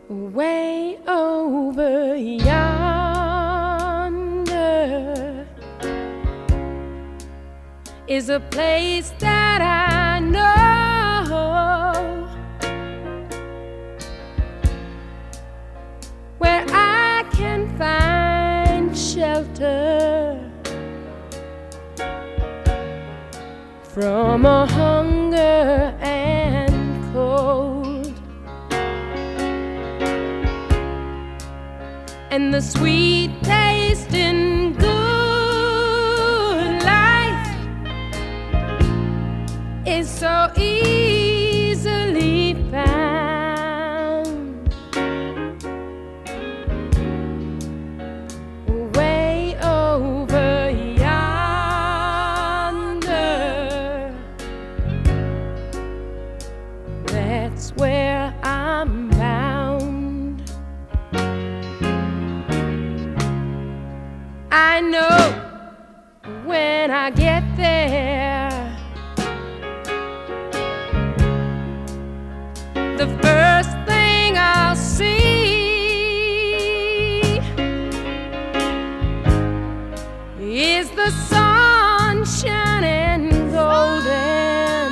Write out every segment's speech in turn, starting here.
Way over yonder is a place that I know, where I can find shelter from a hunger and cold, and the sweet taste in good life is so easily found. Way over yonder, that's where I'm bound. I know when I get there, the first thing I'll see is the sun shining golden,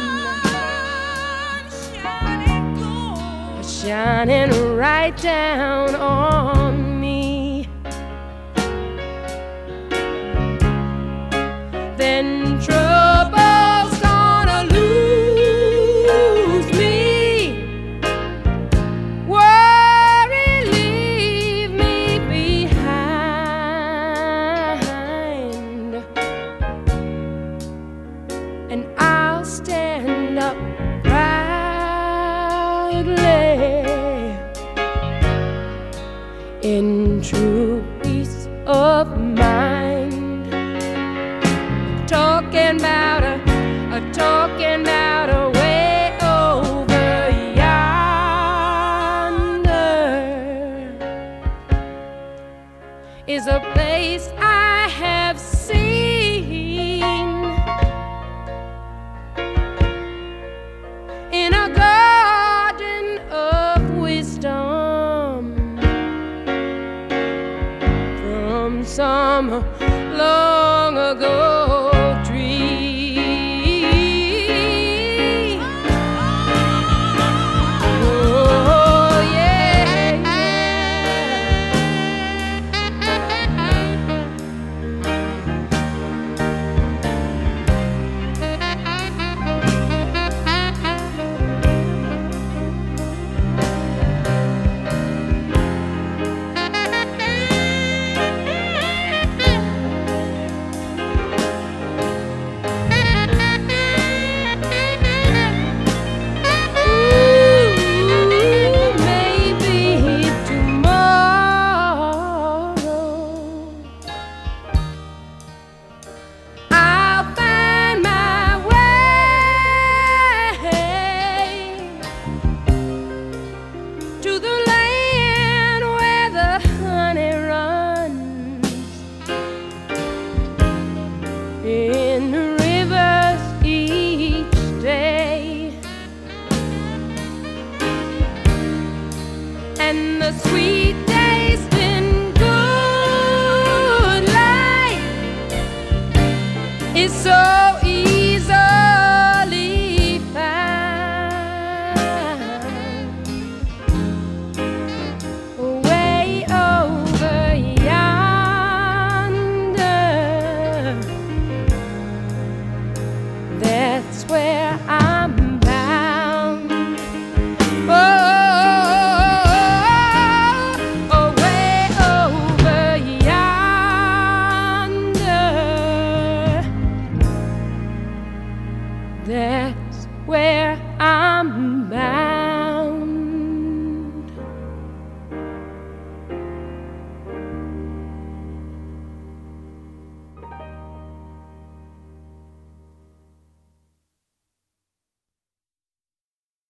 shining right down on me. Then trouble's gonna lose me, worry leave me behind, and I'll stand up proudly in true peace of mind. Talking about a way over yonder is a place I have seen in a garden of wisdom from some long ago tree. Oh yeah, in rivers each day, and the sweet taste in good life is so